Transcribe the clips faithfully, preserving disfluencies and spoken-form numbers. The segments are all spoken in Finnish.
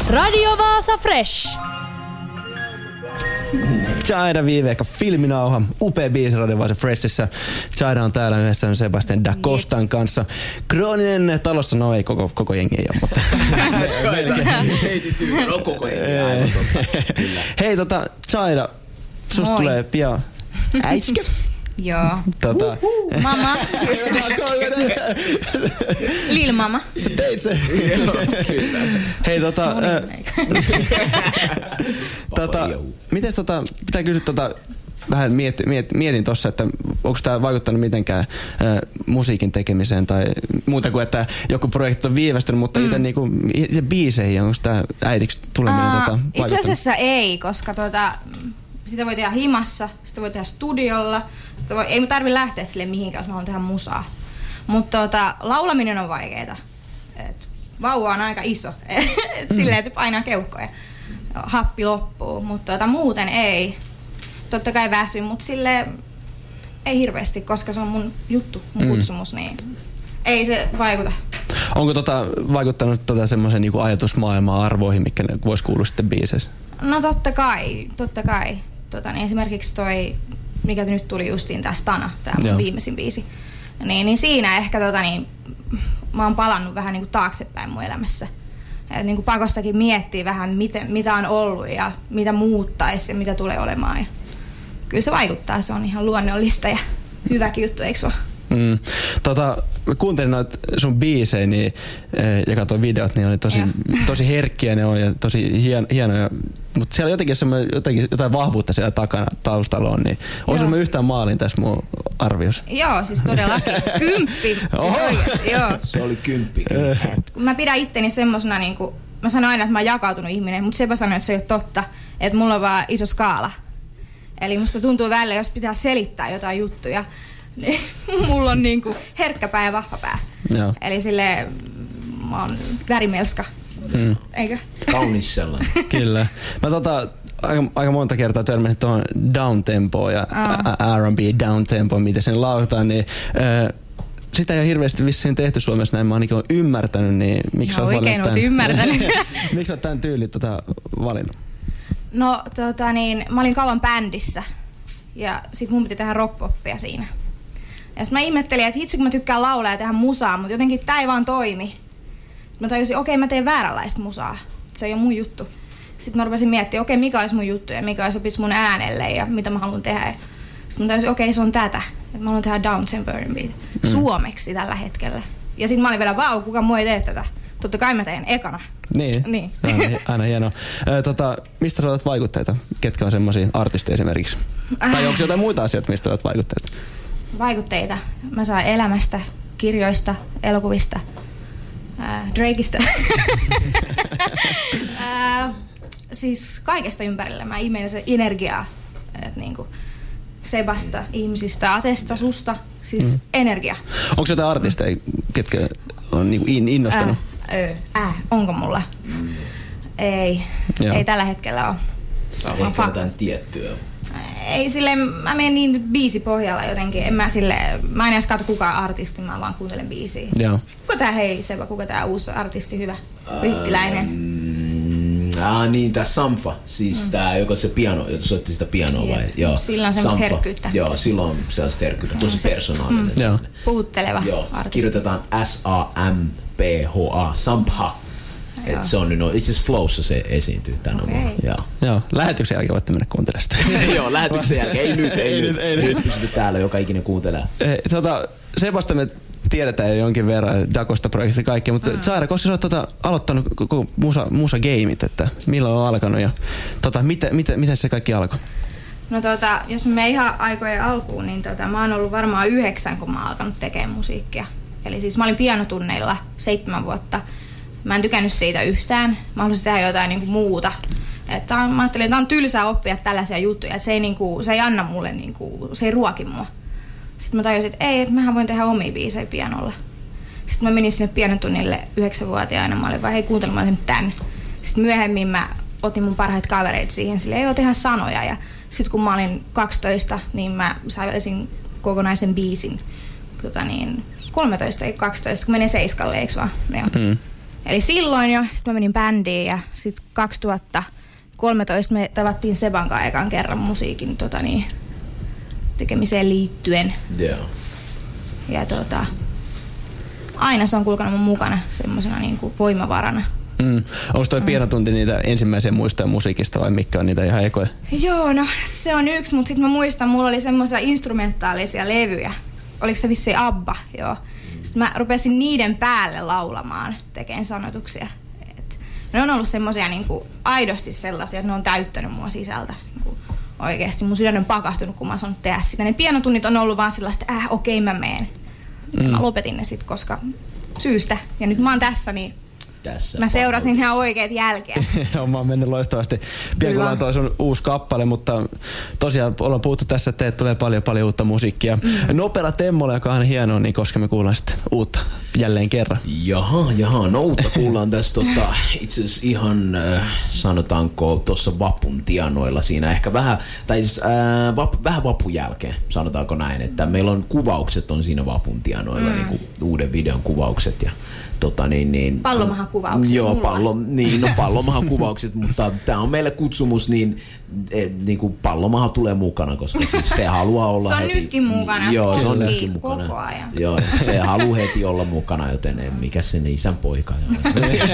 Radio Vaasa Fresh. Jaida viime eka filminauha, upea biisi Radio Vaasa Freshissa. Jaida on täällä yhdessä Sebastian da Costan kanssa. Krooninen talossa, no ei koko, koko jengi ei ole, mutta... Heitit hyvin, no koko jengi, aivan totta. Hei tota, Jaida, susta Moi. tulee pian äitskä. Joo. Tota... Mama. Lil mama. Sä teit se. Hei tota... tota mites tota, pitää kysyä tota... Vähän miet, miet, mietin tossa, että onko tää vaikuttanut mitenkään äh, musiikin tekemiseen tai muuta kuin, että joku projekti on viivästynyt, mutta mm. itse niinku, itse biiseihin, onko tää äidiksi tuleminen uh, tota, vaikuttanut? Itse asiassa ei, koska tota, sitä voi tehdä himassa, sitä voi tehdä studiolla, sitä voi, ei tarvi lähteä sille mihinkään, jos mä haluan tehdä musaa. Mutta tota, laulaminen on vaikeeta. Et vauva on aika iso, et silleen se painaa keuhkoja. Happi loppuu, mutta tota, muuten ei. Totta kai väsy, mutta sille ei hirveästi, koska se on mun juttu, mun kutsumus, niin ei se vaikuta. Onko tota vaikuttanut tota semmoisen niinku ajatusmaailman arvoihin, mitkä ne vois kuulua sitten biiseissä? No totta kai, totta kai. Tota, niin esimerkiksi toi, mikä nyt tuli justiin tää Stana, tää mun viimeisin biisi. Niin, niin siinä ehkä tota, niin, mä oon palannut vähän niinku taaksepäin mun elämässä. Et niinku pakostakin miettii vähän, miten, mitä on ollut ja mitä muuttaisi ja mitä tulee olemaan. Ja kyllä se vaikuttaa, se on ihan luonnollista ja hyväkin juttu, eikö se ole? Mm. Tota, mä kuuntelin noita sun biisejä niin, ja katsoin videot, niin oli tosi, tosi herkkiä ne on ja tosi hien, hienoja. Mutta siellä jotenkin, jotenkin jotain vahvuutta siellä takana taustalla on, niin on semmoinen yhtään maalin tässä mun arviossa. Joo, siis todellakin. Kymppi. Siis oikeasti, joo. Se oli kymppi. Kun mä pidän itteni semmosena, niin kuin, mä sanon aina, että mä oon jakautunut ihminen, mutta sepä sanoo, että se ei ole totta, että mulla on vaan iso skaala. Eli musta tuntuu välillä, jos pitää selittää jotain juttuja, niin mulla on niinku herkkä pää ja vahva pää. Joo. Eli silleen mä oon värimelska. Mm. Eikö? Kaunis sellainen. Kyllä. Mä tota, aika, aika monta kertaa törmäsin tuohon downtempoon ja R and B downtempoon, miten sen lausutaan, niin äh, sitä ei ole hirveästi vissiin tehty Suomessa, näin mä ainakin oon ymmärtänyt, niin miksi no, olet oikein oot ymmärtänyt. Miksi olet tämän tyylin tota valinnut? No tota niin, mä olin kauan bändissä ja sit mun piti tehdä rock-poppia siinä. Ja sit mä ihmettelin, että hitsi kun mä tykkään laulaa ja tehdä musaa, mutta jotenkin tää ei vaan toimi. Sitten mä tajusin, okei okay, mä teen vääränlaista musaa, se ei ole mun juttu. Sitten mä rupesin miettimään, okei okay, mikä olisi mun juttu ja mikä olisi sopisi mun äänelle ja mitä mä haluan tehdä. Sitten mä tajusin, okei okay, se on tätä, että mä haluan tehdä downtempo R and B mm. suomeksi tällä hetkellä. Ja sit mä olin vielä, vau, kuka muu ei tee tätä. Totta kai mä teen ekana. Niin, niin. Aina, aina hienoa. Ö, tota, mistä sä otat vaikutteita? Ketkä on semmosia artisteja esimerkiksi? Äh. Tai onko jotain muita asioita, mistä otat vaikutteita? Vaikutteita. Mä saan elämästä, kirjoista, elokuvista, äh, Drakeista. äh, siis kaikesta ympärillä. Mä imeen se energiaa. Et niinku Sebasta, ihmisistä, Atesta, susta. Siis mm. energia. Onko jotain artisteja, ketkä on niinku innostanut? Äh, äh, onko mulla? Mm. Ei. Joo. Ei tällä hetkellä ole. Se on ehkä jotain tiettyä. Ei silleen, mä menen niin biisipohjalla jotenkin. En mä silleen, mä en edes katso kukaan artisti, mä vaan kuuntelen biisiä. Joo. Kuka tää hei Seba, kuka tää uusi artisti hyvä? Brittiläinen. Mm, ah niin, tää Sampha. Siis mm. tää, joka se piano, jota soitti sitä pianoa vai? Joo. Sillä on semmoista herkkyyttä. Joo, sillä on sellaista herkkyyttä. Tosi persoonallinen. Mm. Joo. Puhutteleva Joo, artisti. Kirjoitetaan S A M P H A, Sampha. Et se on nyt, no, itse asiassa Flowssa se esiintyy tänä okay. vuonna. Joo. Joo, lähetyksen jälkeen voitte mennä kuuntelemaan sitä. Joo, lähetyksen jälkeen. Ei nyt, ei, ei nyt. Ei nyt pystyt täällä, joka ikinen kuuntelee. Ei, tota, Sebasta me tiedetään jo jonkin verran Dacosta-projektista kaikki, mutta mm. Jaida, koska sä oot tota, aloittanut koko musa, musa-gameit, että milloin on alkanut ja tota, miten, miten, miten se kaikki alkoi? No tota, jos me ihan aikojen alkuun, niin tota, mä oon ollut varmaan yhdeksän, kun mä oon alkanut tekemään musiikkia. Eli siis mä olin pianotunneilla seitsemän vuotta. Mä en tykännyt siitä yhtään. Mä halusin tehdä jotain niinku muuta. Että on, mä ajattelin, että tää on tylsää oppia tällaisia juttuja, että se ei, niinku, se ei anna mulle, niinku, se ei ruoki mua. Sitten mä tajusin, että ei, että mähän voin tehdä omia biisejä pianolla. Sitten mä menin sinne pianotunnille yhdeksänvuotiaana, mä olin vaan, hei kuuntele, mä otin tän. Sitten myöhemmin mä otin mun parhaita kavereita siihen, sille ei oo tehdä sanoja. Ja sitten kun mä olin kaksitoista, niin mä sävelsin kokonaisen biisin. Tota niin, kolmetoista ei kaksitoista, kun menee seiskalle, eiks vaan? Mm. Eli silloin jo, sitten mä menin bändiin ja sitten kaksituhattakolmetoista me tavattiin Seban kanssa ekan kerran musiikin tota niin, tekemiseen liittyen. Yeah. Ja tota, aina se on kulkenut mun mukana semmosena niinku voimavarana. Mm. Onko toi mm. pianotunti niitä ensimmäisiä muistoja musiikista vai mitkä on niitä ihan ekoja? Joo, no se on yksi, mutta sitten mä muistan, mulla oli semmoisia instrumentaalisia levyjä. Oliko se vissiin Abba? Joo. Sitten mä rupesin niiden päälle laulamaan, tekemään sanotuksia. Et ne on ollut semmoisia niinku aidosti sellaisia, että ne on täyttänyt mua sisältä. Niinku oikeesti mun sydän on pakahtunut, kun mä oon saanut tehdä sitä. Ne pianotunnit on ollut vaan sellaista, että äh, okei okay, mä meen. Mm. Mä lopetin ne sit, koska syystä. Ja nyt mä oon tässä, niin tässä mä seurasin ihan oikeet jälkeä. Mä oon mennyt loistavasti. Pian on toi sun uusi kappale, mutta tosiaan ollaan puhuttu tässä, että teet tulee paljon paljon uutta musiikkia. Mm. Nopera Temmola, joka on hienoa, niin koska me kuullaan sitten uutta jälleen kerran. Jaha, jaha, no uutta kuullaan tässä tota, itse asiassa ihan äh, sanotaanko tuossa vapun tienoilla siinä ehkä vähän, tai siis äh, vap, vähän vapun jälkeen, sanotaanko näin, että meillä on kuvaukset on siinä vapun tienoilla, mm. niin kuin uuden videon kuvaukset ja Tota, niin, niin, pallomahan kuvaukset. Joo, pallo, niin, no, pallomahan kuvaukset, mutta tämä on meille kutsumus, niin, eh, niin kuin pallomahan tulee mukana, koska siis se haluaa olla se on heti. nytkin mukana. Joo, se on nytkin mukana. Koko ajan. Joo, se haluaa heti olla mukana, joten mikä sen isän poika on.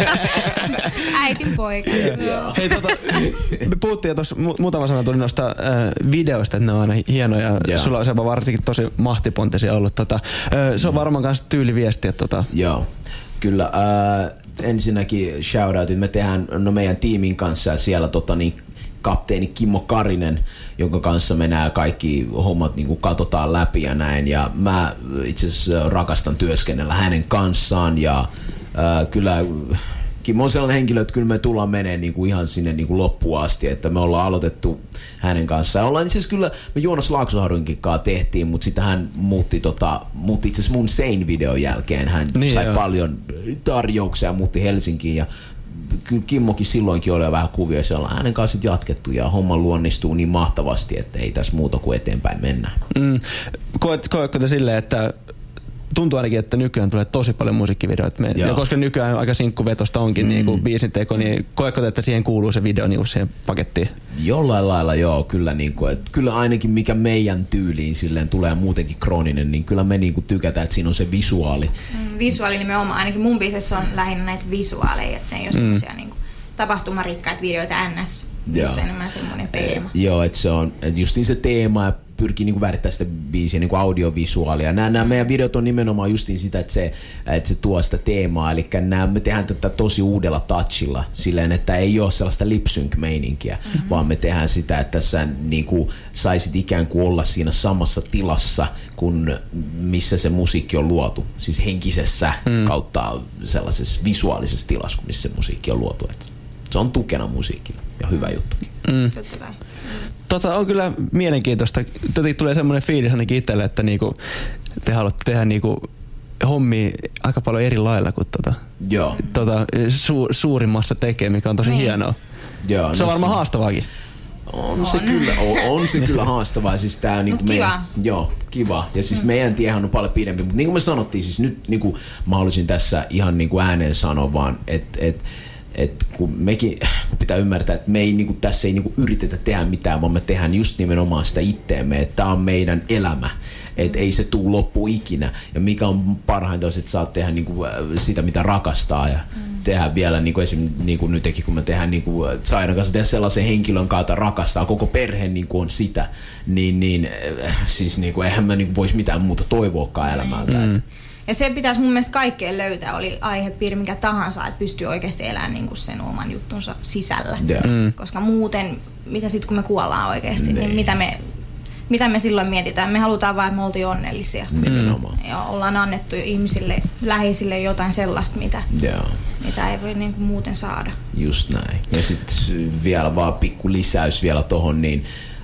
Äitin poika. Hei, tota, me puhuttiin jo tuossa, muutama sana tuli noista äh, videoista, että ne on aina hienoja. Ja sulla on sepa varsinkin tosi mahtipontisia ollut. Tota, äh, se on varmaan myös tyyliviestiä. Tota. Joo. Kyllä, äh, ensinnäkin shoutoutit, me tehdään no meidän tiimin kanssa ja siellä tota, niin, kapteeni Kimmo Karinen, jonka kanssa me nämä kaikki hommat niin kuin katsotaan läpi ja näin. Ja mä itse asiassa rakastan työskennellä hänen kanssaan ja äh, kyllä Kimmo on sellainen henkilö, että kyllä me tullaan menee niin kuin ihan sinne niin kuin loppuun asti, että me ollaan aloitettu hänen kanssaan. Ollaan itse asiassa kyllä, me Joonas Laaksoharjunkin kanssa tehtiin, mutta sitten hän muutti, tota, muutti itse asiassa mun Sein-videon jälkeen. Hän niin sai joo. paljon tarjouksia ja muutti Helsinkiin ja kyllä Kimmokin silloinkin oli vähän kuvioissa. Ollaan hänen kanssa sit jatkettu ja homma luonnistuu niin mahtavasti, että ei tässä muuta kuin eteenpäin mennä. Mm. Koetko te silleen, että tuntuu ainakin, että nykyään tulee tosi paljon musiikkivideoita. Ja koska nykyään aika sinkkuvetosta onkin mm. niin kuin biisin teko, niin koetko, että siihen kuuluu se video niin siihen pakettiin? Jollain lailla joo, kyllä, niin kuin, että kyllä ainakin mikä meidän tyyliin silleen tulee muutenkin krooninen, niin kyllä me niin kuin tykätään, että siinä on se visuaali. Mm, visuaali nimenomaan, ainakin mun biisissä on lähinnä näitä visuaaleja, että ne ei ole mm. semmoisia niin kuin tapahtumarikkaita videoita ns. Missä on enemmän semmoinen teema. E, joo, että se on et justiin se teema ja pyrkii niinku värittämään sitä biisiä niinku audiovisuaalia. Nämä, nämä meidän videot on nimenomaan justiin sitä, että se, että se tuo sitä teemaa. Eli nämä, me tehdään tätä tosi uudella touchilla silleen, että ei ole sellaista lip-sync-meininkiä, mm-hmm. vaan me tehdään sitä, että sä niinku saisit ikään kuin olla siinä samassa tilassa, kun missä se musiikki on luotu. Siis henkisessä mm. kautta sellaisessa visuaalisessa tilassa, missä se musiikki on luotu. Et se on tukena musiikille ja hyvä juttukin. Mm. Totta kai. Tota, on kyllä mielenkiintoista. Jotenkin tulee semmoinen fiilis ainakin itselle, että niinku, te haluatte tehdä niinku hommia aika paljon eri lailla kuin tota, tota, su, suurimmassa tekee, mikä on tosi mm. hienoa. Joo, se on no, varmaan haastavaakin. On, on. Se kyllä, on, on se kyllä haastavaa. Siis tää, niinku kiva. Meidän, joo, kiva. Ja siis mm. meidän tiehän on paljon pidempi. Mutta niin kuin me sanottiin, siis nyt niinku, mä haluaisin tässä ihan niinku ääneen sanoa vaan, että et, et kun mekin kun pitää ymmärtää, että me ei niinku, tässä ei niinku, yritetä tehdä mitään, vaan me tehdään just nimenomaan sitä itteemme, että tää on meidän elämä, että ei se tuu loppu ikinä. Ja mikä on parhainta, että saat tehdä niinku, sitä, mitä rakastaa ja mm. tehdä vielä, niinku, esimerkiksi niinku, nytkin kun me tehdään niinku, Zairan kanssa tehdä sellaisen henkilön kanssa, rakastaa, koko perhe niinku, on sitä, niin, niin siis niinku, eihän mä niinku, voisi mitään muuta toivoakaan elämältä. Mm. Ja se pitäisi mun mielestä kaikkeen löytää, oli aihepiiri mikä tahansa, että pystyy oikeasti elämään niinku sen oman juttunsa sisällä. Yeah. Mm. Koska muuten, mitä sitten kun me kuollaan oikeasti, niin mitä me, mitä me silloin mietitään? Me halutaan vaan, että me oltiin onnellisia. Nimenomaan. Ja ollaan annettu ihmisille, läheisille jotain sellaista, mitä, yeah. mitä ei voi niinku muuten saada. Just näin. Ja sitten vielä vaan pikku lisäys vielä tohon, niin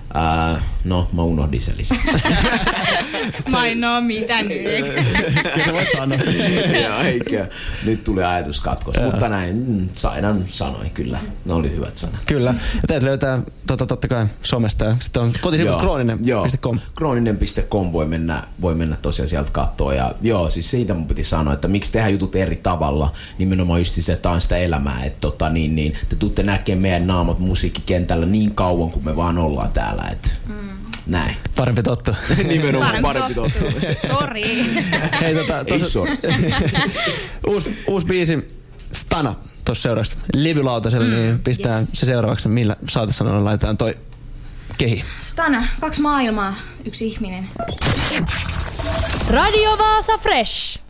Uh, no, mä unohdin sen lisäksi. Mä en oo mitä nyt. Kyllä sä voit sanoa. Joo, eikä. Nyt tuli ajatuskatkos, mutta näin mm, Saidan sanoi kyllä. Ne oli hyvät sanat. Kyllä. Ja teet löytää tota, totta kai somesta ja sitten on kotisivut krooninen piste com. krooninen piste com voi mennä, voi mennä tosiaan sieltä katsoa. Ja joo, siis siitä mun piti sanoa, että miksi tehdään jutut eri tavalla. Nimenomaan just se, että on sitä elämää. Että tota, niin, niin, te tuutte näkemään meidän naamat musiikkikentällä niin kauan kuin me vaan ollaan täällä. Että mm. näin. Parempi tottu. Nimenomaan parempi tottu. Sori. Hei, tota, Ei sori. uusi, uusi biisi Stana tuossa seuraavaksi levylautasella, mm, niin pistää yes. se seuraavaksi, millä saatesanoilla laitetaan toi kehi. Stana, kaksi maailmaa, yksi ihminen. Radio Vaasa Fresh.